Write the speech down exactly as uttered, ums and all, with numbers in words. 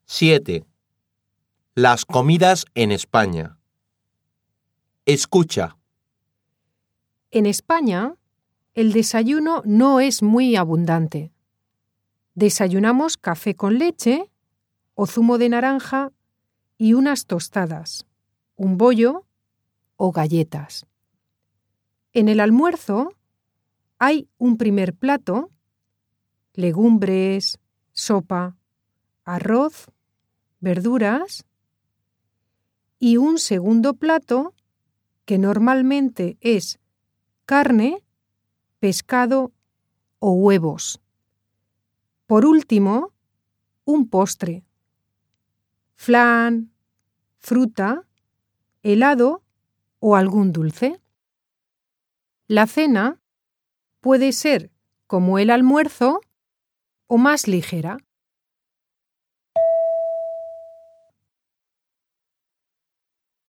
siete. Las comidas en España. Escucha. En España, el desayuno no es muy abundante. Desayunamos café con leche o zumo de naranja y unas tostadas, un bollo o galletas. En el almuerzo hay un primer plato, legumbres, sopa, arroz, verduras y un segundo plato que normalmente es carne, pescado o huevos. Por último, un postre, flan, fruta, helado o algún dulce. La cena puede ser como el almuerzo o más ligera.